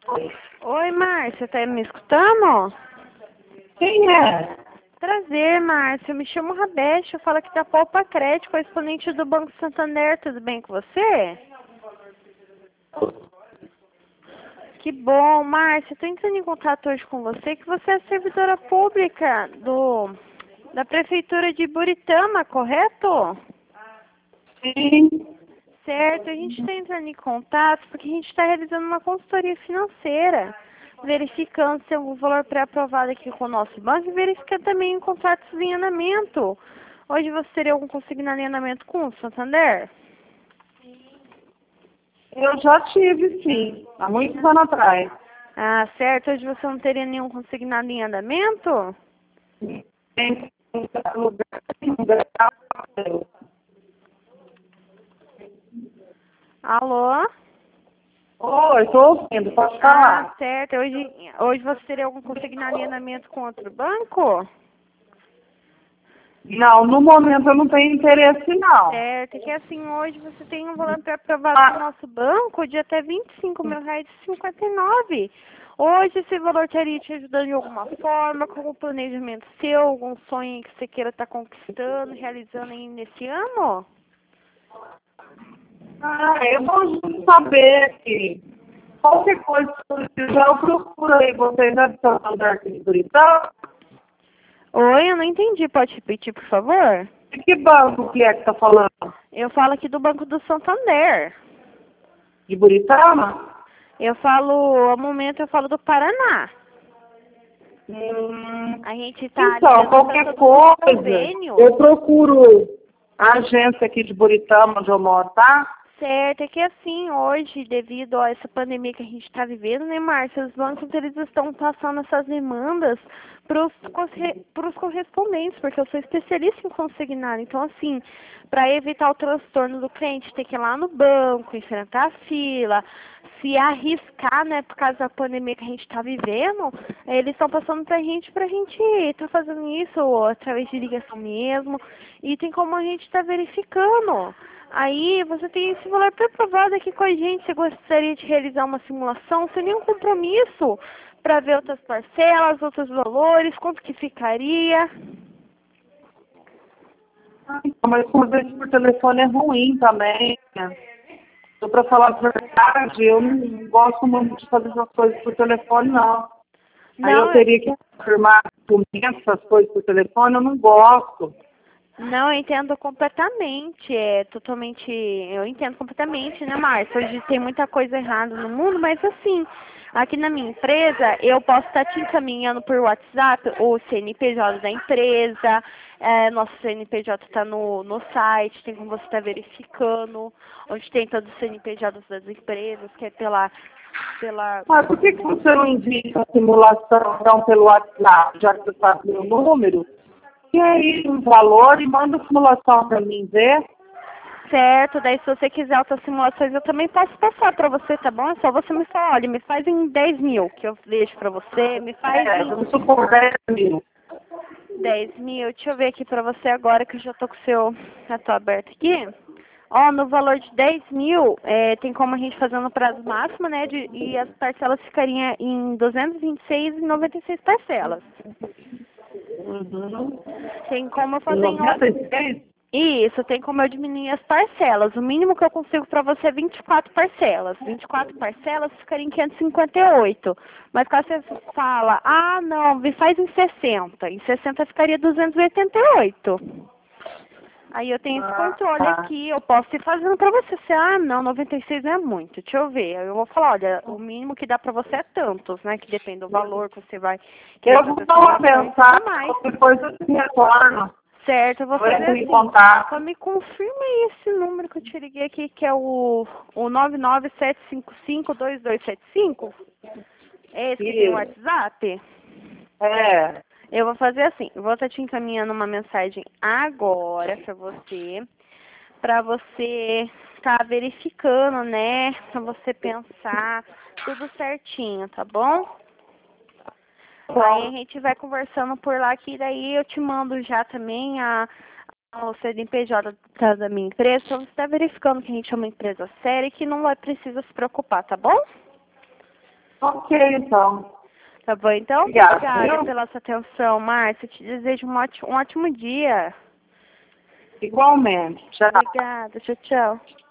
Oi, Márcia, tá me escutando? Quem é? Prazer, Márcia. Eu me chamo Rabete, eu falo aqui da Poupa Crédito, correspondente do Banco Santander. Tudo bem com você? Que bom, Márcia. Estou entrando em contato hoje com você, que você é servidora pública da Prefeitura de Buritama, correto? Sim. Certo, a gente está entrando em contato porque a gente está realizando uma consultoria financeira, verificando se tem algum valor pré-aprovado aqui com o nosso banco e verificando também contratos em andamento. Hoje você teria algum consignado em andamento com o Santander? Eu já tive, sim, há muitos anos atrás. Ah, certo. Hoje você não teria nenhum consignado em andamento? Tem lugar. Alô? Oi, estou ouvindo, pode Ah, falar. certo. Hoje você teria algum consignado em andamento com outro banco? Não, no momento eu não tenho interesse, não. Certo, e que assim, hoje você tem um valor pré-aprovado com o Ah, nosso banco de até R$ 25.000,59. Hoje esse valor estaria te ajudando de alguma forma, com o planejamento seu, algum sonho que você queira estar conquistando, realizando aí nesse ano? eu vou saber que qualquer coisa que eu precisar, eu procuro aí vocês na Santander aqui de Buritama. Oi, eu não entendi, pode repetir, por favor? De que banco que é que está falando? Eu falo aqui do Banco do Santander. De Buritama? Eu falo, ao momento eu falo do Paraná. A gente tá Então, ligando para qualquer todo mundo coisa, convênio. eu procuro a agência aqui de Buritama, onde eu moro, tá? Certo, é que assim, hoje, devido a essa pandemia que a gente está vivendo, né, Márcia, os bancos eles estão passando essas demandas para os correspondentes, porque eu sou especialista em consignar. Então, assim, para evitar o transtorno do cliente, ter que ir lá no banco, enfrentar a fila, se arriscar, né, por causa da pandemia que a gente está vivendo, eles estão passando para a gente estar fazendo isso através de ligação mesmo, e tem como a gente estar verificando. Aí você tem esse valor pré-aprovado aqui com a gente. Você gostaria de realizar uma simulação sem nenhum compromisso para ver outras parcelas, outros valores, quanto que ficaria? Mas conversa por telefone é ruim também, né? Então, para falar a verdade, eu não gosto muito de fazer essas coisas por telefone, não. Aí eu Não, teria que confirmar documentos, essas coisas por telefone, eu não gosto. não, eu entendo completamente, eu entendo completamente, né, Márcia? Hoje tem muita coisa errada no mundo, mas assim, aqui na minha empresa, eu posso estar te encaminhando por WhatsApp o CNPJ da empresa, nosso CNPJ está no site, tem como você estar verificando, onde tem todos os CNPJs das empresas, que é pela Mas por que você não envia a simulação então, pelo WhatsApp, já que você sabe meu número? E aí, um valor e manda a simulação para mim ver. Certo, daí se você quiser outras simulações eu também posso passar pra você, tá bom? É só você me falar, olha, me faz em 10 mil que eu deixo pra você, me faz em Vamos supor 10 mil. 10 mil, deixa eu ver aqui pra você agora que eu já tô com o seu cartão aberto aqui. Ó, no valor de 10 mil, tem como a gente fazer no prazo máximo, né, e as parcelas ficariam em 226,96 parcelas. Uhum. Tem como eu Em fazer em 96? Isso, tem como eu diminuir as parcelas. O mínimo que eu consigo para você é 24 parcelas. 24 parcelas ficaria em 558. Mas quando você fala, ah, não, me faz em 60. Em 60 ficaria 288. Aí eu tenho esse controle Tá. aqui, eu posso ir fazendo para você. Se, ah, não, 96 é muito, deixa eu ver. Aí eu vou falar, olha, o mínimo que dá para você é tantos, né? Que depende do valor que você vai querer Eu vou fazer dar uma simulação e tudo pensada, mais. depois eu te retorno. Certo, eu vou Eu fazer entro em assim. contato. Só me confirma aí esse número que eu te liguei aqui, que é o 997552275. É esse que tem o Isso. WhatsApp? É. Eu vou fazer assim, eu vou estar te encaminhando uma mensagem agora pra você estar verificando, né? Pra você pensar tudo certinho, tá bom? Aí a Bom, gente vai conversando por lá, que daí eu te mando já também o CNPJ da minha empresa, pra você estar verificando que a gente é uma empresa séria e que não vai precisar se preocupar, tá bom? Ok, então. Tá bom, então? Obrigada pela sua atenção, Márcia. Te desejo um ótimo dia. Igualmente. Tchau. Obrigada. Tchau, tchau.